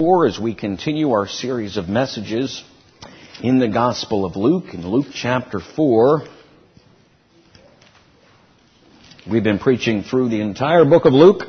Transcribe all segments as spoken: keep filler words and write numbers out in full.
As we continue our series of messages in the Gospel of Luke, in Luke chapter four, we've been preaching through the entire book of Luke,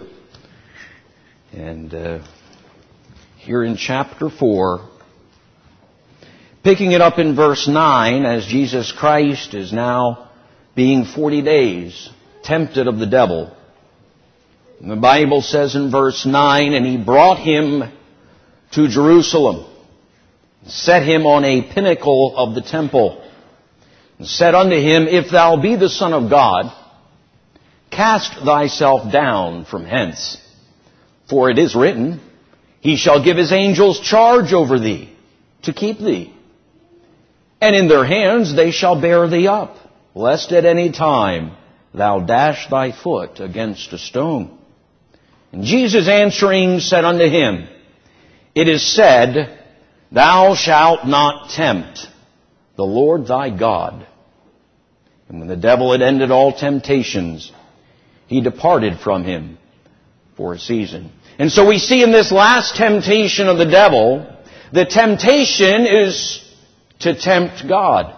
and uh, here in chapter four, picking it up in verse nine, as Jesus Christ is now being forty days tempted of the devil. And the Bible says in verse nine, and he brought him to Jerusalem, set him on a pinnacle of the temple, and said unto him, If thou be the Son of God, cast thyself down from hence. For it is written, He shall give His angels charge over thee, to keep thee. And in their hands they shall bear thee up, lest at any time thou dash thy foot against a stone. And Jesus answering said unto him, It is said, Thou shalt not tempt the Lord thy God. And when the devil had ended all temptations, he departed from him for a season. And so we see in this last temptation of the devil, the temptation is to tempt God.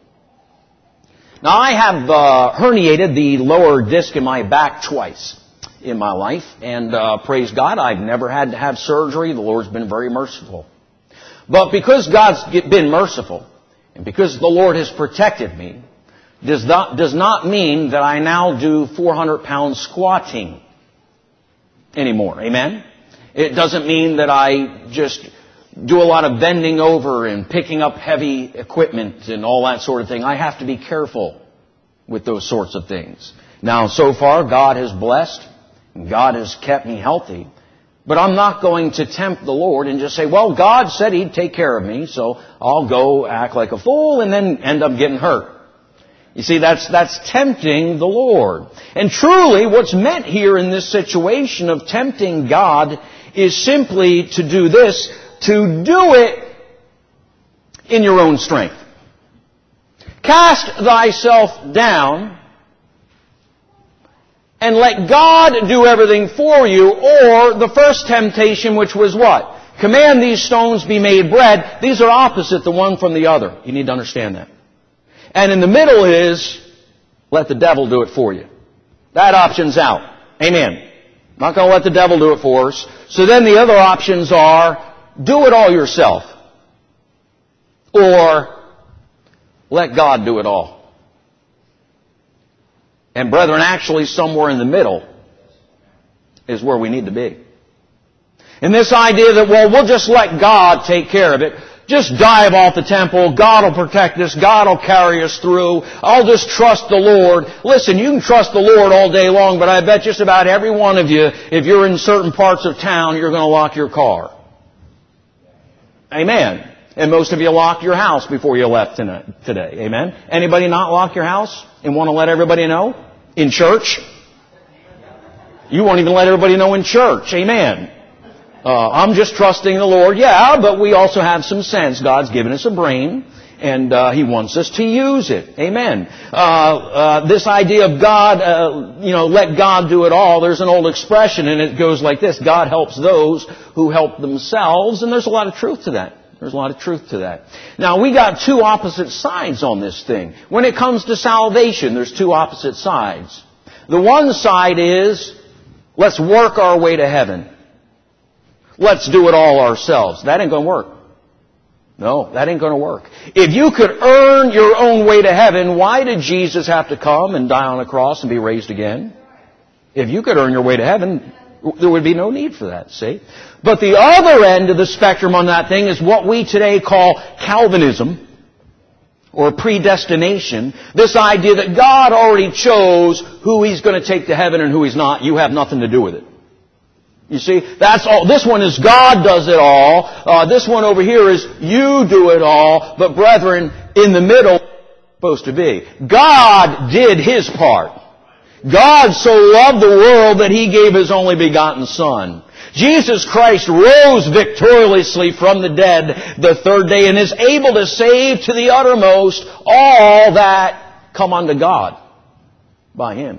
Now I have uh, herniated the lower disc in my back twice in my life, and uh, praise God, I've never had to have surgery. The Lord's been very merciful. But because God's been merciful, and because the Lord has protected me, does not, does not mean that I now do four hundred pound squatting anymore. Amen? It doesn't mean that I just do a lot of bending over and picking up heavy equipment and all that sort of thing. I have to be careful with those sorts of things. Now, so far, God has blessed. God has kept me healthy. But I'm not going to tempt the Lord and just say, well, God said He'd take care of me, so I'll go act like a fool and then end up getting hurt. You see, that's, that's tempting the Lord. And truly, what's meant here in this situation of tempting God is simply to do this, to do it in your own strength. Cast thyself down and let God do everything for you. Or the first temptation, which was what? Command these stones be made bread. These are opposite the one from the other. You need to understand that. And in the middle is, let the devil do it for you. That option's out. Amen. Not going to let the devil do it for us. So then the other options are, do it all yourself. Or, let God do it all. And brethren, actually somewhere in the middle is where we need to be. And this idea that, well, we'll just let God take care of it. Just dive off the temple. God will protect us. God will carry us through. I'll just trust the Lord. Listen, you can trust the Lord all day long, but I bet just about every one of you, if you're in certain parts of town, you're going to lock your car. Amen. And most of you locked your house before you left today. Amen. Anybody not lock your house and want to let everybody know? In church? You won't even let everybody know in church. Amen. Uh, I'm just trusting the Lord. Yeah, but we also have some sense. God's given us a brain, and uh, He wants us to use it. Amen. Uh, uh, this idea of God, uh, you know, let God do it all. There's an old expression, and it goes like this: God helps those who help themselves, and there's a lot of truth to that. There's a lot of truth to that. Now, we got two opposite sides on this thing. When it comes to salvation, there's two opposite sides. The one side is, let's work our way to heaven. Let's do it all ourselves. That ain't going to work. No, that ain't going to work. If you could earn your own way to heaven, why did Jesus have to come and die on a cross and be raised again? If you could earn your way to heaven, there would be no need for that, see? But the other end of the spectrum on that thing is what we today call Calvinism, or predestination. This idea that God already chose who He's going to take to heaven and who He's not. You have nothing to do with it. You see, that's all. This one is God does it all. Uh, this one over here is you do it all. But brethren, in the middle, it's supposed to be. God did His part. God so loved the world that He gave His only begotten Son. Jesus Christ rose victoriously from the dead the third day and is able to save to the uttermost all that come unto God by Him.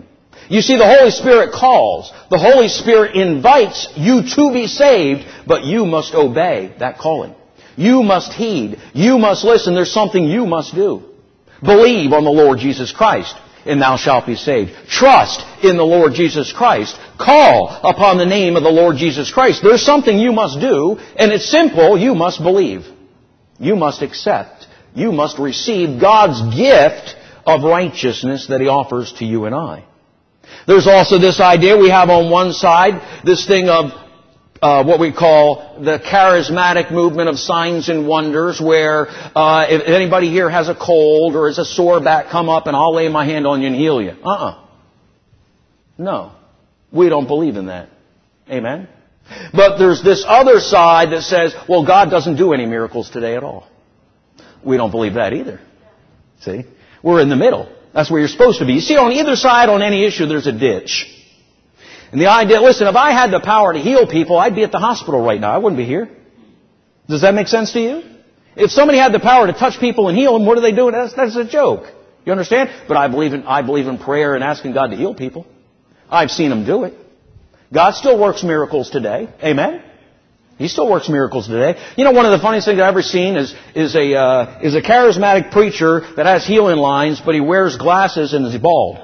You see, the Holy Spirit calls. The Holy Spirit invites you to be saved, but you must obey that calling. You must heed. You must listen. There's something you must do. Believe on the Lord Jesus Christ, and thou shalt be saved. Trust in the Lord Jesus Christ. Call upon the name of the Lord Jesus Christ. There's something you must do, and it's simple. You must believe. You must accept. You must receive God's gift of righteousness that He offers to you and I. There's also this idea we have on one side, this thing of Uh, what we call the charismatic movement of signs and wonders, where uh, if anybody here has a cold or has a sore back, come up and I'll lay my hand on you and heal you. Uh-uh. No. We don't believe in that. Amen? But there's this other side that says, well, God doesn't do any miracles today at all. We don't believe that either. See? We're in the middle. That's where you're supposed to be. You see, on either side, on any issue, there's a ditch. And the idea, listen, if I had the power to heal people, I'd be at the hospital right now. I wouldn't be here. Does that make sense to you? If somebody had the power to touch people and heal them, what are they doing? That's, that's a joke. You understand? But I believe in, I believe in prayer and asking God to heal people. I've seen Him do it. God still works miracles today. Amen? He still works miracles today. You know, one of the funniest things I've ever seen is, is a, uh, is a charismatic preacher that has healing lines, but he wears glasses and is bald.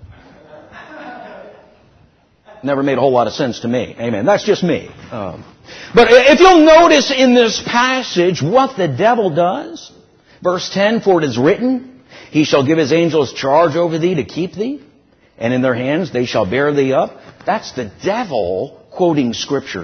Never made a whole lot of sense to me. Amen. That's just me. Um, but if you'll notice in this passage what the devil does, verse ten, for it is written, He shall give His angels charge over thee to keep thee, and in their hands they shall bear thee up. That's the devil quoting Scripture.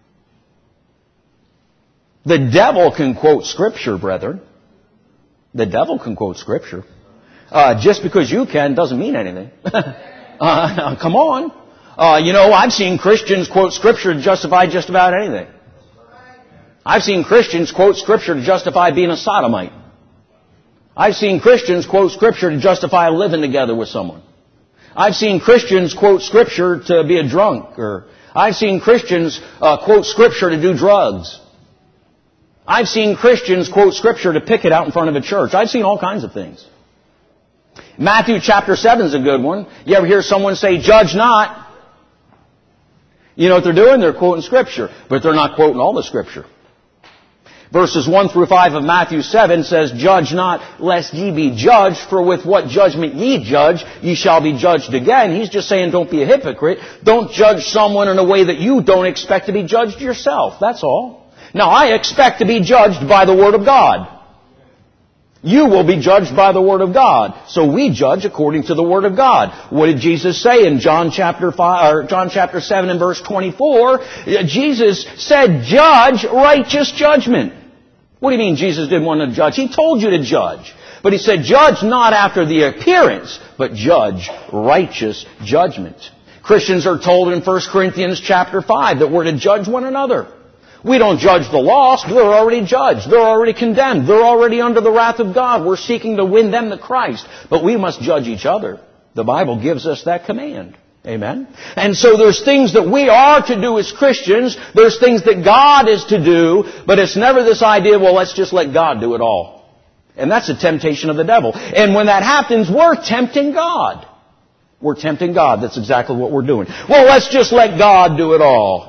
The devil can quote Scripture, brethren. The devil can quote Scripture. Uh, just because you can doesn't mean anything. uh, come on. Uh, you know, I've seen Christians quote Scripture to justify just about anything. I've seen Christians quote Scripture to justify being a sodomite. I've seen Christians quote Scripture to justify living together with someone. I've seen Christians quote Scripture to be a drunk. Or I've seen Christians uh, quote Scripture to do drugs. I've seen Christians quote Scripture to picket out in front of a church. I've seen all kinds of things. Matthew chapter seven is a good one. You ever hear someone say, judge not? You know what they're doing? They're quoting Scripture. But they're not quoting all the Scripture. Verses one through five of Matthew seven says, judge not, lest ye be judged, for with what judgment ye judge, ye shall be judged again. He's just saying, don't be a hypocrite. Don't judge someone in a way that you don't expect to be judged yourself. That's all. Now, I expect to be judged by the Word of God. You will be judged by the Word of God. So we judge according to the Word of God. What did Jesus say in John chapter five, or John chapter seven and verse twenty-four? Jesus said, judge righteous judgment. What do you mean Jesus didn't want to judge? He told you to judge. But He said, judge not after the appearance, but judge righteous judgment. Christians are told in First Corinthians chapter five that we're to judge one another. We don't judge the lost. They're already judged. They're already condemned. They're already under the wrath of God. We're seeking to win them to Christ. But we must judge each other. The Bible gives us that command. Amen? And so there's things that we are to do as Christians. There's things that God is to do. But it's never this idea, well, let's just let God do it all. And that's a temptation of the devil. And when that happens, we're tempting God. We're tempting God. That's exactly what we're doing. Well, let's just let God do it all.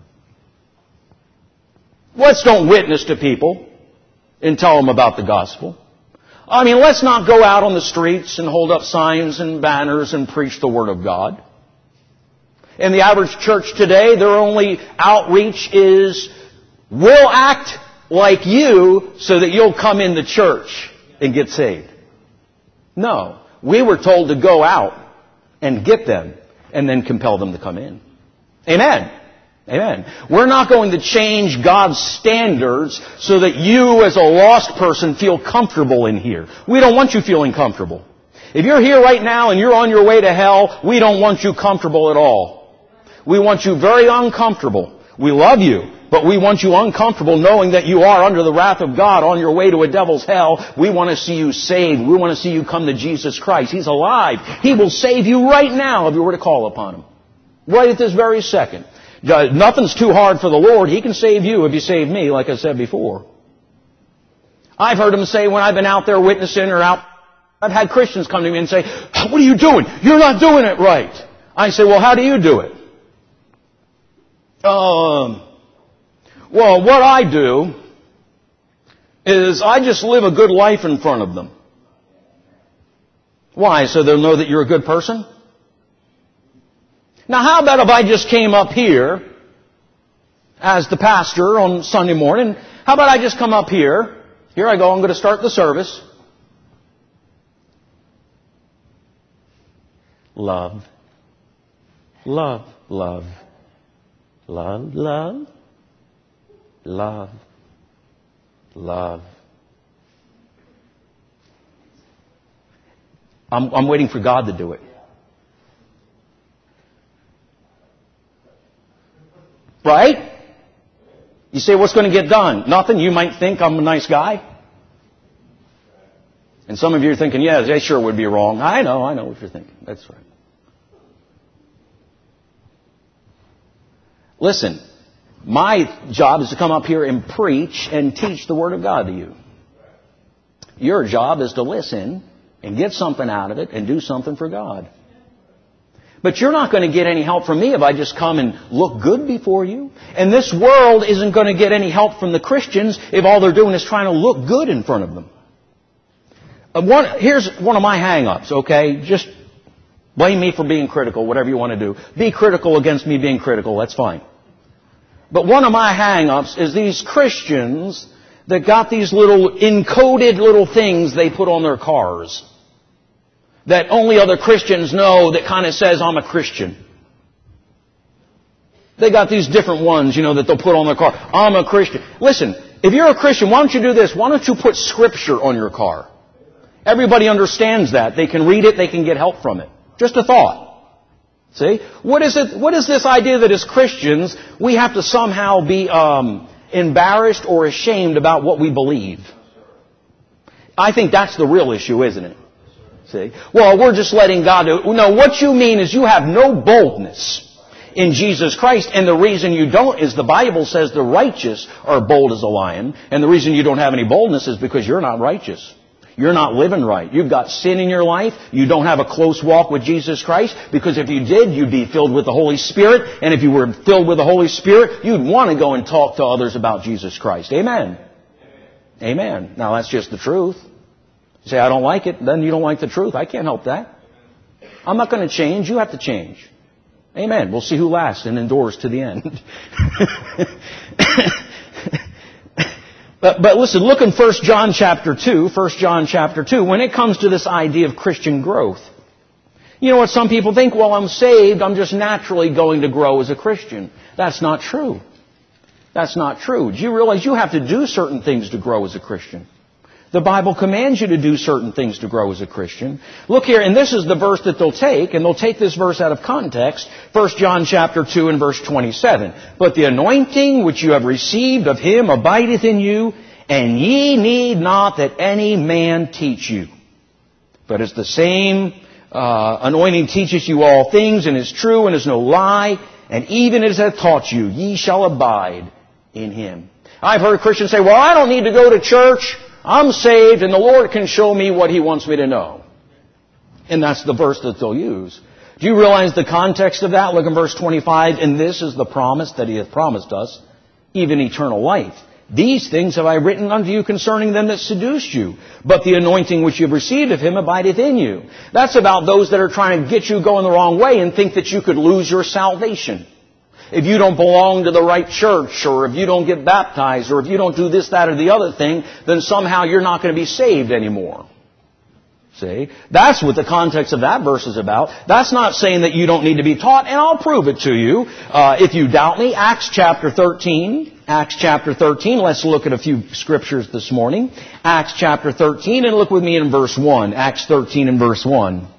Let's don't witness to people and tell them about the gospel. I mean, let's not go out on the streets and hold up signs and banners and preach the Word of God. In the average church today, their only outreach is, we'll act like you so that you'll come in the church and get saved. No. We were told to go out and get them and then compel them to come in. Amen. Amen. We're not going to change God's standards so that you as a lost person feel comfortable in here. We don't want you feeling comfortable. If you're here right now and you're on your way to hell, we don't want you comfortable at all. We want you very uncomfortable. We love you, but we want you uncomfortable knowing that you are under the wrath of God on your way to a devil's hell. We want to see you saved. We want to see you come to Jesus Christ. He's alive. He will save you right now if you were to call upon Him. Right at this very second. Nothing's too hard for the Lord. He can save you if you save me, like I said before. I've heard Him say when I've been out there witnessing or out, I've had Christians come to me and say, what are you doing? You're not doing it right. I say, well, how do you do it? Um, well, what I do is I just live a good life in front of them. Why? So they'll know that you're a good person? Now, how about if I just came up here as the pastor on Sunday morning? How about I just come up here? Here I go, I'm going to start the service. Love. Love. Love. Love. Love. Love. Love. I'm, I'm waiting for God to do it. Right? You say, what's going to get done? Nothing. You might think I'm a nice guy. And some of you are thinking, yeah, they sure would be wrong. I know, I know what you're thinking. That's right. Listen, my job is to come up here and preach and teach the Word of God to you. Your job is to listen and get something out of it and do something for God. But you're not going to get any help from me if I just come and look good before you. And this world isn't going to get any help from the Christians if all they're doing is trying to look good in front of them. Uh, one, here's one of my hang-ups, okay? Just blame me for being critical, whatever you want to do. Be critical against me being critical, that's fine. But one of my hang-ups is these Christians that got these little encoded little things they put on their cars that only other Christians know that kind of says, I'm a Christian. They got these different ones, you know, that they'll put on their car. I'm a Christian. Listen, if you're a Christian, why don't you do this? Why don't you put Scripture on your car? Everybody understands that. They can read it. They can get help from it. Just a thought. See? What is it? What is this idea that as Christians, we have to somehow be um, embarrassed or ashamed about what we believe? I think that's the real issue, isn't it? See? Well, we're just letting God do it. No, what you mean is you have no boldness in Jesus Christ. And the reason you don't is the Bible says the righteous are bold as a lion. And the reason you don't have any boldness is because you're not righteous. You're not living right. You've got sin in your life. You don't have a close walk with Jesus Christ. Because if you did, you'd be filled with the Holy Spirit. And if you were filled with the Holy Spirit, you'd want to go and talk to others about Jesus Christ. Amen. Amen. Now, that's just the truth. You say, I don't like it, then you don't like the truth. I can't help that. I'm not going to change. You have to change. Amen. We'll see who lasts and endures to the end. but, but listen, look in First John chapter two, First John chapter two, when it comes to this idea of Christian growth. You know what some people think? Well, I'm saved. I'm just naturally going to grow as a Christian. That's not true. That's not true. Do you realize you have to do certain things to grow as a Christian? The Bible commands you to do certain things to grow as a Christian. Look here, and this is the verse that they'll take, and they'll take this verse out of context. First John chapter two and verse twenty-seven. But the anointing which you have received of Him abideth in you, and ye need not that any man teach you. But as the same uh, anointing teaches you all things, and is true, and is no lie, and even as it hath taught you, ye shall abide in Him. I've heard Christians say, well, I don't need to go to church. I'm saved and the Lord can show me what He wants me to know. And that's the verse that they'll use. Do you realize the context of that? Look in verse twenty-five. And this is the promise that He hath promised us, even eternal life. These things have I written unto you concerning them that seduced you. But the anointing which you have received of Him abideth in you. That's about those that are trying to get you going the wrong way and think that you could lose your salvation. If you don't belong to the right church, or if you don't get baptized, or if you don't do this, that, or the other thing, then somehow you're not going to be saved anymore. See? That's what the context of that verse is about. That's not saying that you don't need to be taught, and I'll prove it to you. Uh, if you doubt me, Acts chapter thirteen. Acts chapter thirteen. Let's look at a few scriptures this morning. Acts chapter thirteen, and look with me in verse one. Acts thirteen and verse one.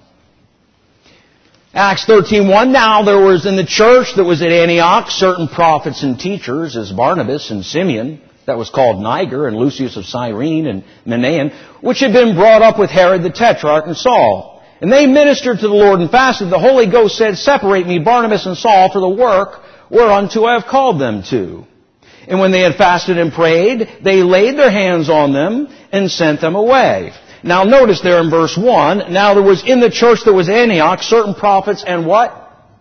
Acts thirteen one. Now there was in the church that was at Antioch certain prophets and teachers, as Barnabas and Simeon, that was called Niger, and Lucius of Cyrene, and Manaen, which had been brought up with Herod the Tetrarch and Saul. And they ministered to the Lord and fasted. The Holy Ghost said, Separate me, Barnabas and Saul, for the work whereunto I have called them to. And when they had fasted and prayed, they laid their hands on them and sent them away. Now notice there in verse one, now there was in the church that was Antioch certain prophets and what?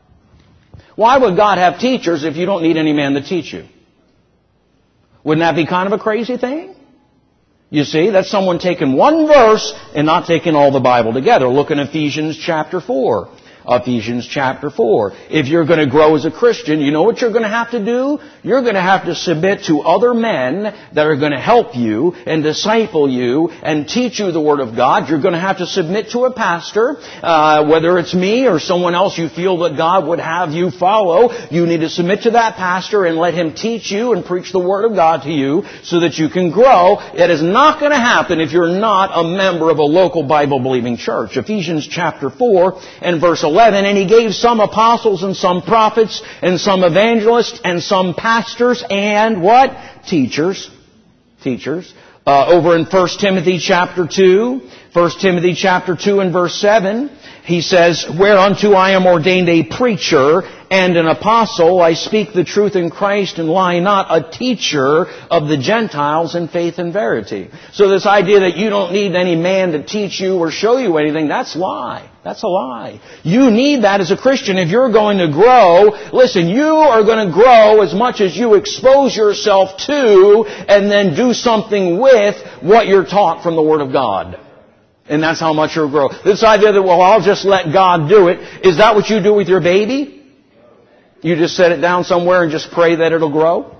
Why would God have teachers if you don't need any man to teach you? Wouldn't that be kind of a crazy thing? You see, that's someone taking one verse and not taking all the Bible together. Look in Ephesians chapter four. Ephesians chapter four. If you're going to grow as a Christian, you know what you're going to have to do? You're going to have to submit to other men that are going to help you and disciple you and teach you the Word of God. You're going to have to submit to a pastor, uh, whether it's me or someone else you feel that God would have you follow. You need to submit to that pastor and let him teach you and preach the Word of God to you so that you can grow. It is not going to happen if you're not a member of a local Bible-believing church. Ephesians chapter four and verse eleven. And he gave some apostles and some prophets and some evangelists and some pastors and what? Teachers. Teachers. Uh, over in First Timothy chapter two. First Timothy chapter two and verse seven. He says, whereunto I am ordained a preacher and an apostle. I speak the truth in Christ and lie not, a teacher of the Gentiles in faith and verity. So this idea that you don't need any man to teach you or show you anything, that's a lie. That's a lie. You need that as a Christian if you're going to grow. Listen, you are going to grow as much as you expose yourself to and then do something with what you're taught from the Word of God. And that's how much you'll grow. This idea that, well, I'll just let God do it. Is that what you do with your baby? You just set it down somewhere and just pray that it'll grow?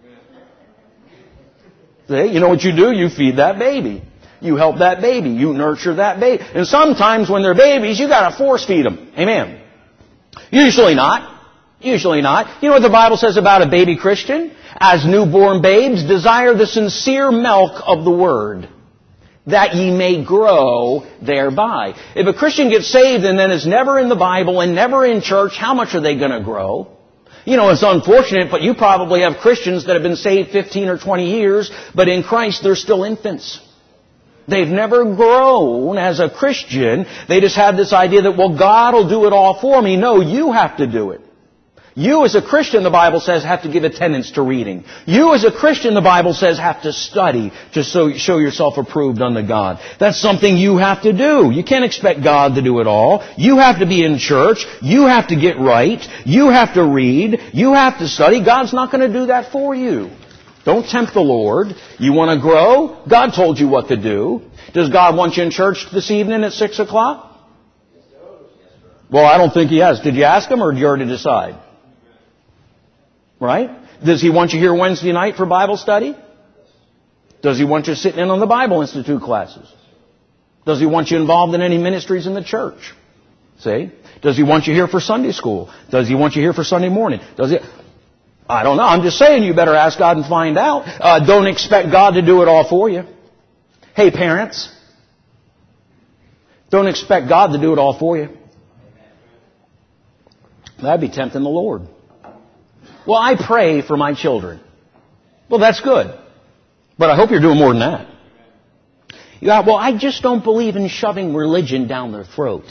See, you know what you do? You feed that baby. You help that baby. You nurture that baby. And sometimes when they're babies, you got to force feed them. Amen. Usually not. Usually not. You know what the Bible says about a baby Christian? As newborn babes, desire the sincere milk of the Word, that ye may grow thereby. If a Christian gets saved and then is never in the Bible and never in church, how much are they going to grow? You know, it's unfortunate, but you probably have Christians that have been saved fifteen or twenty years, but in Christ they're still infants. They've never grown as a Christian. They just have this idea that, well, God will do it all for me. No, you have to do it. You as a Christian, the Bible says, have to give attendance to reading. You as a Christian, the Bible says, have to study to show yourself approved unto God. That's something you have to do. You can't expect God to do it all. You have to be in church. You have to get right. You have to read. You have to study. God's not going to do that for you. Don't tempt the Lord. You want to grow? God told you what to do. Does God want you in church this evening at six o'clock? Well, I don't think He has. Did you ask Him or did you already decide? Right? Does He want you here Wednesday night for Bible study? Does He want you sitting in on the Bible Institute classes? Does He want you involved in any ministries in the church? See? Does He want you here for Sunday school? Does He want you here for Sunday morning? Does He... I don't know. I'm just saying you better ask God and find out. Uh, don't expect God to do it all for you. Hey, parents. Don't expect God to do it all for you. That'd be tempting the Lord. Well, I pray for my children. Well, that's good. But I hope you're doing more than that. Yeah, well, I just don't believe in shoving religion down their throat.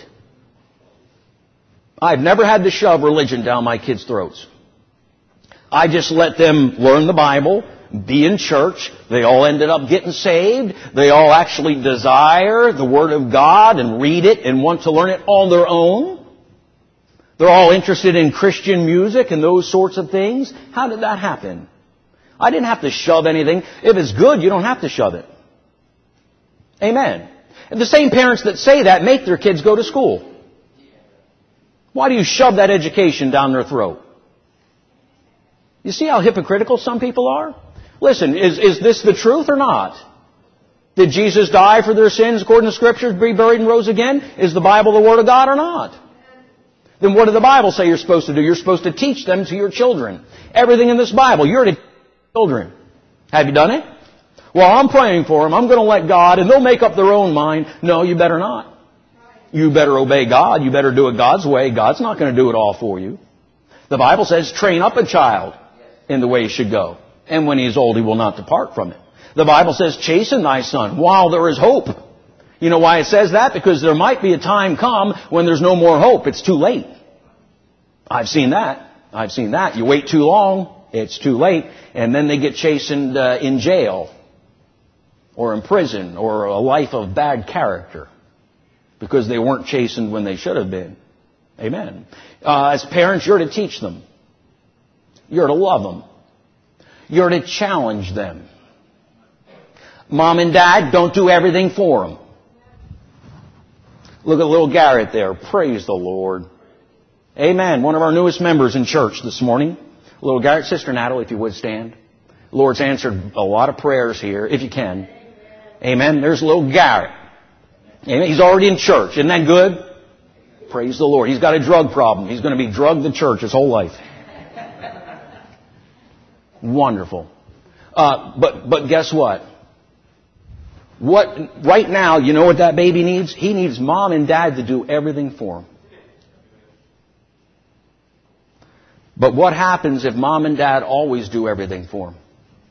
I've never had to shove religion down my kids' throats. I just let them learn the Bible, be in church. They all ended up getting saved. They all actually desire the Word of God and read it and want to learn it on their own. They're all interested in Christian music and those sorts of things. How did that happen? I didn't have to shove anything. If it's good, you don't have to shove it. Amen. And the same parents that say that make their kids go to school. Why do you shove that education down their throat? You see how hypocritical some people are? Listen, is, is this the truth or not? Did Jesus die for their sins according to Scriptures, be buried and rose again? Is the Bible the Word of God or not? Then what did the Bible say you're supposed to do? You're supposed to teach them to your children. Everything in this Bible, you're to teach children. Have you done it? Well, I'm praying for them. I'm going to let God, and they'll make up their own mind. No, you better not. You better obey God. You better do it God's way. God's not going to do it all for you. The Bible says, train up a child in the way he should go. And when he is old, he will not depart from it. The Bible says, chasten thy son while there is hope. You know why it says that? Because there might be a time come when there's no more hope. It's too late. I've seen that. I've seen that. You wait too long, it's too late. And then they get chastened uh, in jail or in prison or a life of bad character because they weren't chastened when they should have been. Amen. Uh, as parents, you're to teach them. You're to love them. You're to challenge them. Mom and Dad, don't do everything for them. Look at little Garrett there. Praise the Lord. Amen. One of our newest members in church this morning. Little Garrett. Sister Natalie, if you would stand. The Lord's answered a lot of prayers here, if you can. Amen. There's little Garrett. Amen. He's already in church. Isn't that good? Praise the Lord. He's got a drug problem. He's going to be drugged to church his whole life. Wonderful. Uh, but, but guess what? What, right now, you know what that baby needs? He needs mom and dad to do everything for him. But what happens if mom and dad always do everything for him?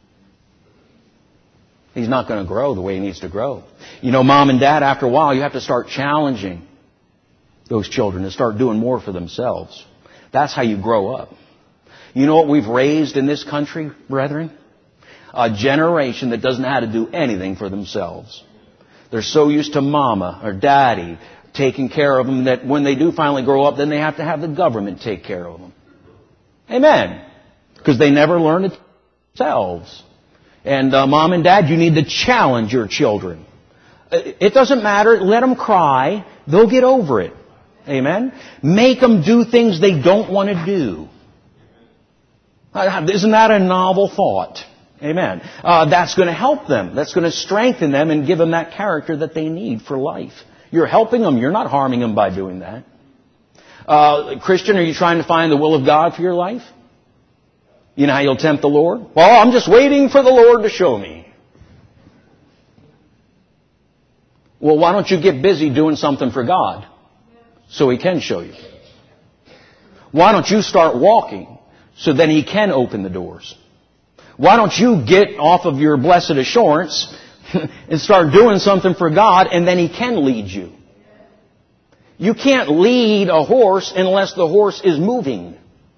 He's not going to grow the way he needs to grow. You know, mom and dad, after a while, you have to start challenging those children to start doing more for themselves. That's how you grow up. You know what we've raised in this country, brethren? A generation that doesn't know how to do anything for themselves. They're so used to mama or daddy taking care of them that when they do finally grow up, then they have to have the government take care of them. Amen. Because they never learn it themselves. And uh, mom and dad, you need to challenge your children. It doesn't matter. Let them cry. They'll get over it. Amen. Make them do things they don't want to do. Isn't that a novel thought? Amen. Uh, that's going to help them. That's going to strengthen them and give them that character that they need for life. You're helping them. You're not harming them by doing that. Uh, Christian, are you trying to find the will of God for your life? You know how you'll tempt the Lord? Well, I'm just waiting for the Lord to show me. Well, why don't you get busy doing something for God so He can show you? Why don't you start walking so then He can open the doors? Why don't you get off of your blessed assurance and start doing something for God, and then He can lead you? You can't lead a horse unless the horse is moving.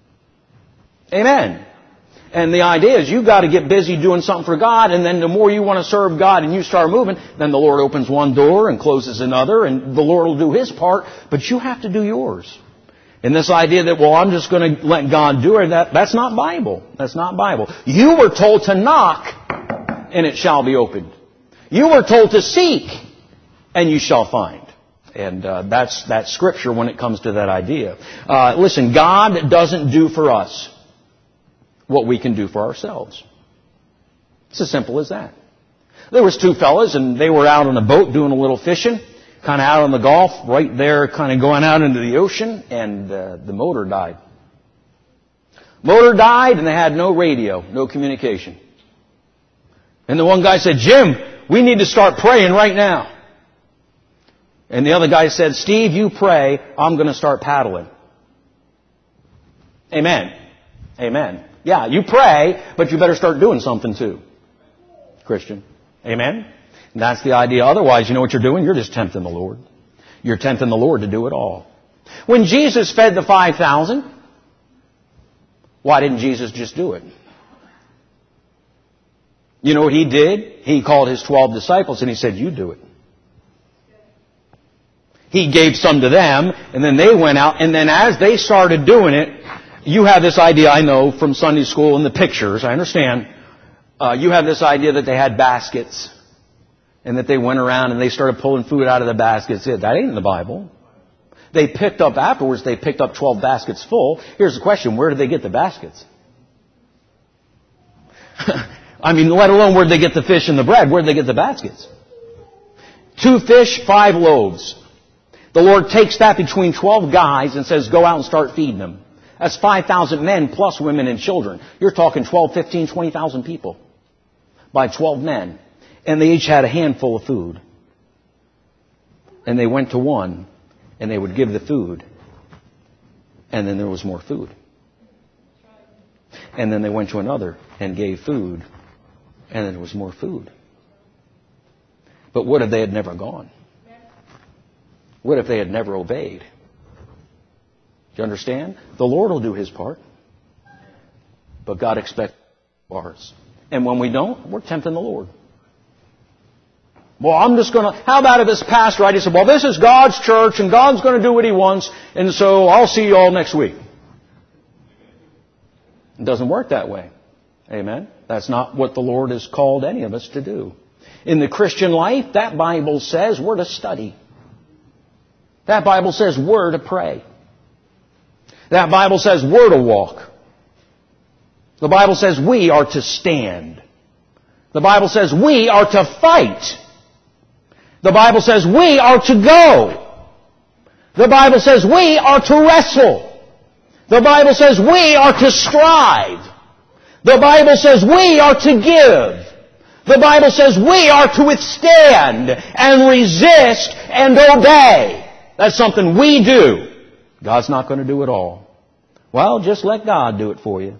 Amen. And the idea is you've got to get busy doing something for God, and then the more you want to serve God and you start moving, then the Lord opens one door and closes another, and the Lord will do His part, but you have to do yours. And this idea that, well, I'm just going to let God do it, that, that's not Bible. That's not Bible. You were told to knock, and it shall be opened. You were told to seek, and you shall find. And uh, that's that's Scripture when it comes to that idea. Uh, listen, God doesn't do for us what we can do for ourselves. It's as simple as that. There was two fellas, and they were out on a boat doing a little fishing. Kind of out on the Gulf, right there, kind of going out into the ocean, and uh, the motor died. Motor died, and they had no radio, no communication. And the one guy said, Jim, we need to start praying right now. And the other guy said, Steve, you pray, I'm going to start paddling. Amen. Amen. Yeah, you pray, but you better start doing something too, Christian. Amen. And that's the idea. Otherwise, you know what you're doing? You're just tempting the Lord. You're tempting the Lord to do it all. When Jesus fed the five thousand, why didn't Jesus just do it? You know what He did? He called His twelve disciples and He said, you do it. He gave some to them, and then they went out, and then as they started doing it, you have this idea, I know, from Sunday school and the pictures, I understand. Uh, you have this idea that they had baskets. And that they went around and they started pulling food out of the baskets. That ain't in the Bible. They picked up afterwards, they picked up twelve baskets full. Here's the question, where did they get the baskets? I mean, let alone where did they get the fish and the bread? Where did they get the baskets? Two fish, five loaves. The Lord takes that between twelve guys and says, go out and start feeding them. That's five thousand men plus women and children. You're talking twelve, fifteen, twenty thousand people by twelve men. And they each had a handful of food. And they went to one, and they would give the food. And then there was more food. And then they went to another and gave food. And then there was more food. But what if they had never gone? What if they had never obeyed? Do you understand? The Lord will do His part. But God expects ours. And when we don't, we're tempting the Lord. Well, I'm just going to... How about if this pastor, right? He said, well, this is God's church, and God's going to do what He wants, and so I'll see you all next week. It doesn't work that way. Amen? That's not what the Lord has called any of us to do. In the Christian life, that Bible says we're to study. That Bible says we're to pray. That Bible says we're to walk. The Bible says we are to stand. The Bible says we are to fight. The Bible says we are to go. The Bible says we are to wrestle. The Bible says we are to strive. The Bible says we are to give. The Bible says we are to withstand and resist and obey. That's something we do. God's not going to do it all. Well, just let God do it for you.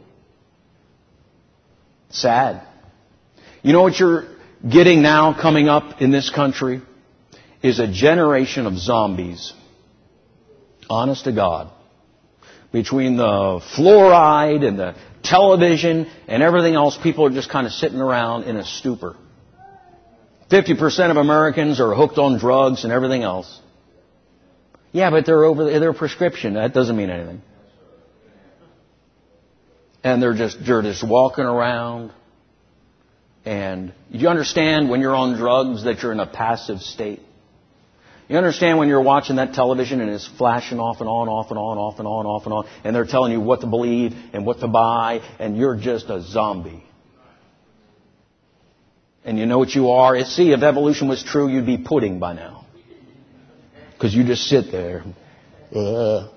Sad. You know what you're getting now coming up in this country? Is a generation of zombies. Honest to God. Between the fluoride and the television and everything else, people are just kind of sitting around in a stupor. fifty percent of Americans are hooked on drugs and everything else. Yeah, but they're over their prescription. That doesn't mean anything. And they're just they're just walking around. And you understand when you're on drugs that you're in a passive state? You understand when you're watching that television and it's flashing off and on, off and on, off and on, off and on, and they're telling you what to believe and what to buy, and you're just a zombie. And you know what you are? See, if evolution was true, you'd be pudding by now. Because you just sit there. Uh.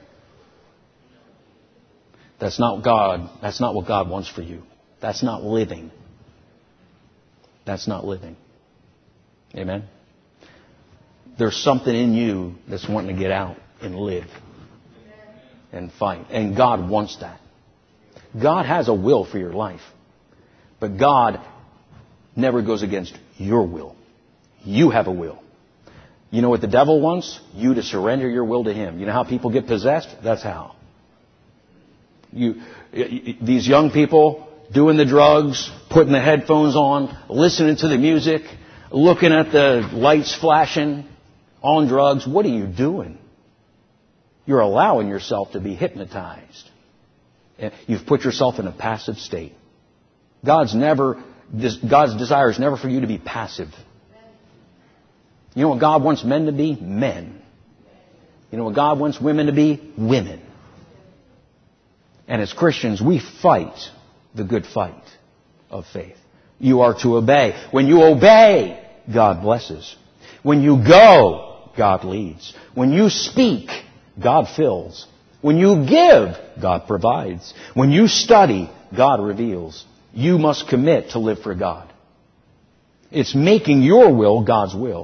That's not God. That's not what God wants for you. That's not living. That's not living. Amen? There's something in you that's wanting to get out and live and fight. And God wants that. God has a will for your life. But God never goes against your will. You have a will. You know what the devil wants? You to surrender your will to him. You know how people get possessed? That's how. You, these young people doing the drugs, putting the headphones on, listening to the music, looking at the lights flashing, on drugs. What are you doing? You're allowing yourself to be hypnotized. You've put yourself in a passive state. God's never, God's desire is never for you to be passive. You know what God wants men to be? Men. You know what God wants women to be? Women. And as Christians, we fight the good fight of faith. You are to obey. When you obey, God blesses. When you go, God leads. When you speak, God fills. When you give, God provides. When you study, God reveals. You must commit to live for God. It's making your will God's will.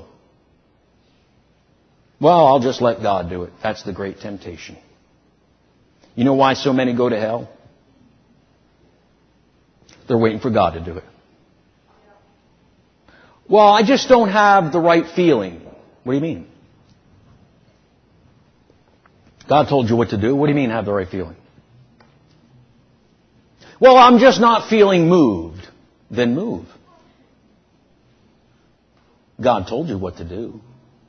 Well, I'll just let God do it. That's the great temptation. You know why so many go to hell? They're waiting for God to do it. Well, I just don't have the right feeling. What do you mean? God told you what to do. What do you mean have the right feeling? Well, I'm just not feeling moved. Then move. God told you what to do.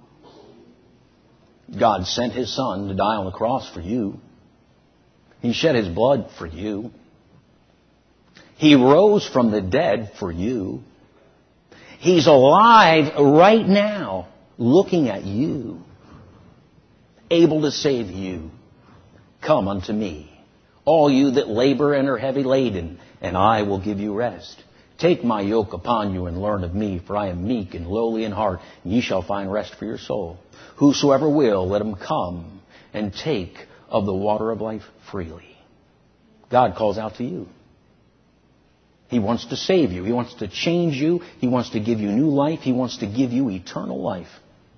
God sent His Son to die on the cross for you. He shed His blood for you. He rose from the dead for you. He's alive right now, looking at you, able to save you. Come unto me, all you that labor and are heavy laden, and I will give you rest. Take my yoke upon you and learn of me, for I am meek and lowly in heart, and ye shall find rest for your soul. Whosoever will, let him come and take of the water of life freely. God calls out to you. He wants to save you. He wants to change you. He wants to give you new life. He wants to give you eternal life.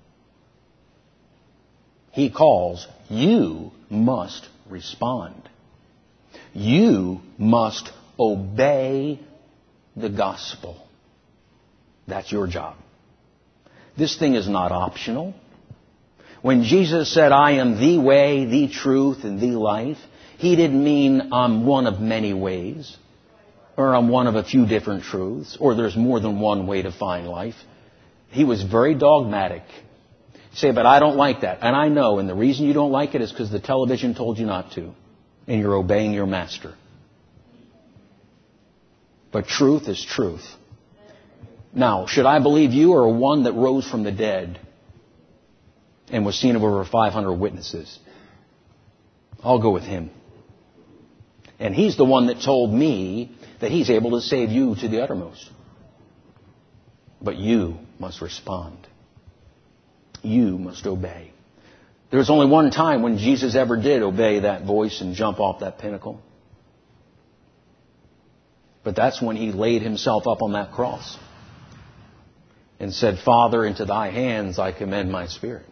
He calls. You must respond. You must obey the gospel. That's your job. This thing is not optional. When Jesus said, I am the way, the truth, and the life, He didn't mean I'm one of many ways, or I'm one of a few different truths, or there's more than one way to find life. He was very dogmatic. You say, but I don't like that. And I know, and the reason you don't like it is because the television told you not to. And you're obeying your master. But truth is truth. Now, should I believe you or one that rose from the dead and was seen of over five hundred witnesses? I'll go with him. And he's the one that told me that he's able to save you to the uttermost. But you must respond. You must obey. There's only one time when Jesus ever did obey that voice and jump off that pinnacle. But that's when he laid himself up on that cross and said, Father, into thy hands I commend my spirit.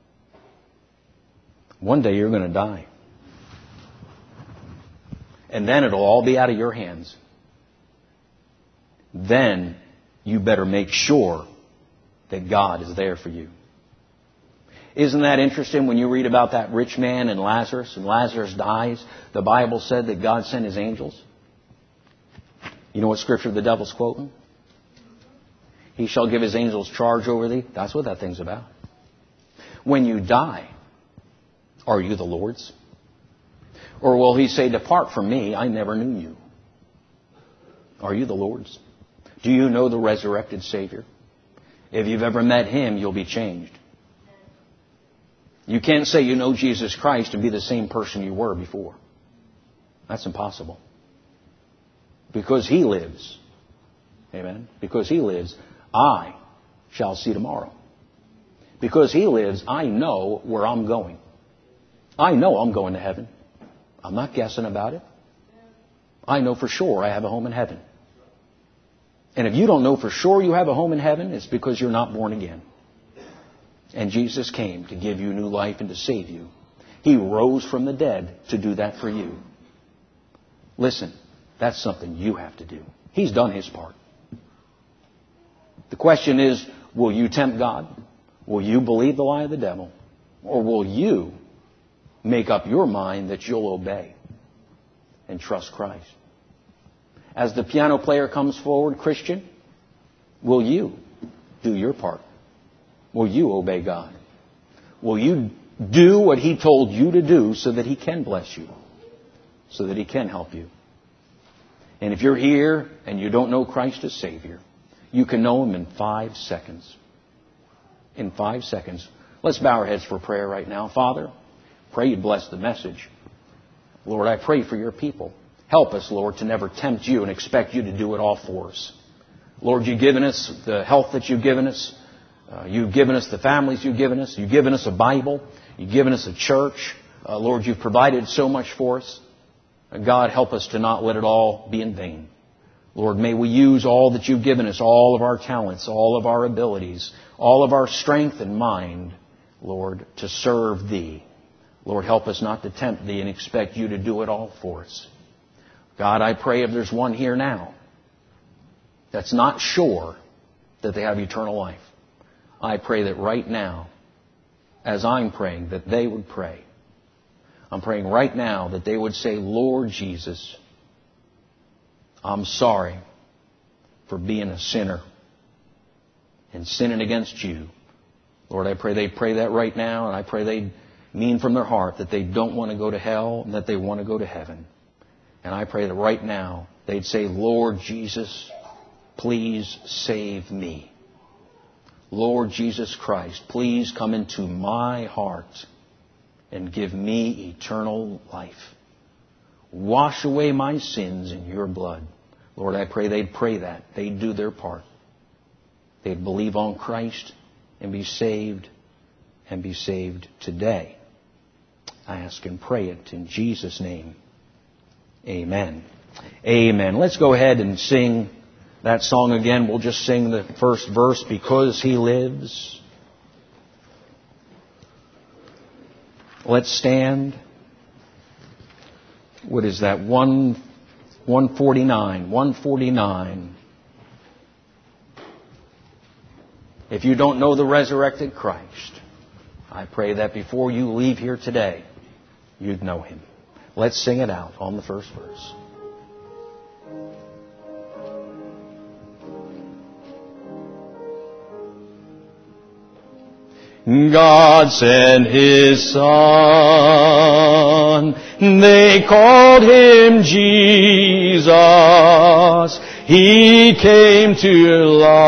One day you're going to die. And then it'll all be out of your hands. Then you better make sure that God is there for you. Isn't that interesting when you read about that rich man and Lazarus, and Lazarus dies? The Bible said that God sent his angels. You know what scripture the devil's quoting? He shall give his angels charge over thee. That's what that thing's about. When you die, are you the Lord's? Or will he say, depart from me, I never knew you? Are you the Lord's? Do you know the resurrected Savior? If you've ever met him, you'll be changed. You can't say you know Jesus Christ and be the same person you were before. That's impossible. Because he lives. Amen. Because he lives, I shall see tomorrow. Because he lives, I know where I'm going. I know I'm going to heaven. I'm not guessing about it. I know for sure I have a home in heaven. And if you don't know for sure you have a home in heaven, it's because you're not born again. And Jesus came to give you new life and to save you. He rose from the dead to do that for you. Listen, that's something you have to do. He's done his part. The question is, will you tempt God? Will you believe the lie of the devil? Or will you make up your mind that you'll obey and trust Christ? As the piano player comes forward, Christian, will you do your part? Will you obey God? Will you do what he told you to do so that he can bless you? So that he can help you? And if you're here and you don't know Christ as Savior, you can know him in five seconds. In five seconds. Let's bow our heads for prayer right now. Father, pray you'd bless the message. Lord, I pray for your people. Help us, Lord, to never tempt you and expect you to do it all for us. Lord, you've given us the health that you've given us. Uh, you've given us the families you've given us. You've given us a Bible. You've given us a church. Uh, Lord, you've provided so much for us. Uh, God, help us to not let it all be in vain. Lord, may we use all that you've given us, all of our talents, all of our abilities, all of our strength and mind, Lord, to serve thee. Lord, help us not to tempt thee and expect you to do it all for us. God, I pray if there's one here now that's not sure that they have eternal life, I pray that right now, as I'm praying, that they would pray. I'm praying right now that they would say, Lord Jesus, I'm sorry for being a sinner and sinning against you. Lord, I pray they pray that right now, and I pray they mean from their heart that they don't want to go to hell and that they want to go to heaven. And I pray that right now they'd say, Lord Jesus, please save me. Lord Jesus Christ, please come into my heart and give me eternal life. Wash away my sins in your blood. Lord, I pray they'd pray that. They'd do their part. They'd believe on Christ and be saved and be saved today. I ask and pray it in Jesus' name. Amen. Amen. Let's go ahead and sing that song again. We'll just sing the first verse, Because He Lives. Let's stand. What is that? One, one forty-nine. one forty-nine. If you don't know the resurrected Christ, I pray that before you leave here today, you'd know Him. Let's sing it out on the first verse. God sent His Son. They called Him Jesus. He came to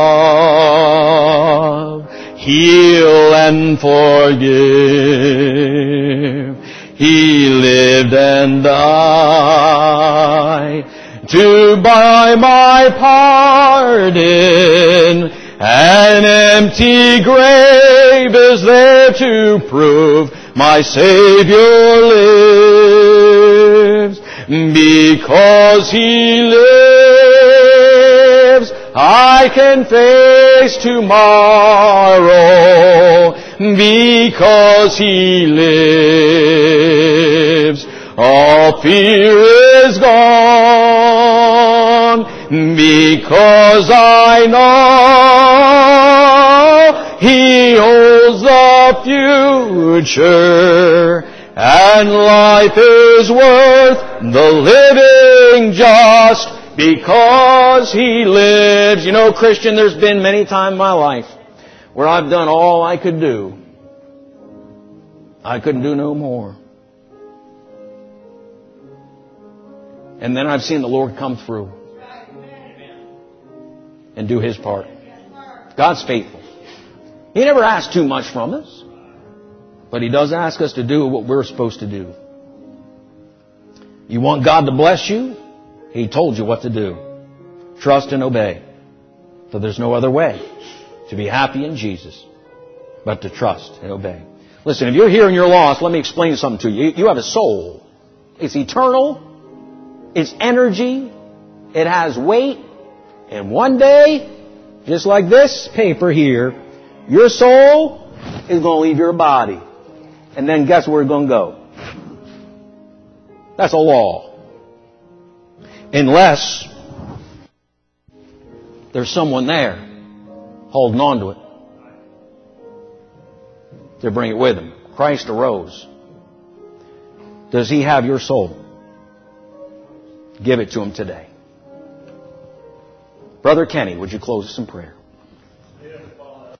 love, heal, and forgive. He lived and died to buy my pardon. An empty grave is there to prove my Savior lives. Because He lives, I can face tomorrow. Because He lives, all fear is gone. Because I know He holds the future, and life is worth the living just because He lives. You know, Christian, there's been many times in my life where I've done all I could do. I couldn't do no more. And then I've seen the Lord come through and do His part. God's faithful. He never asks too much from us, but He does ask us to do what we're supposed to do. You want God to bless you? He told you what to do. Trust and obey. For there's no other way to be happy in Jesus but to trust and obey. Listen, if you're here and you're lost, let me explain something to you. You have a soul. It's eternal. It's energy. It has weight. And one day, just like this paper here, your soul is going to leave your body. And then guess where it's going to go? That's a law. Unless there's someone there holding on to it to bring it with Him. Christ arose. Does He have your soul? Give it to Him today. Brother Kenny, would you close us in prayer?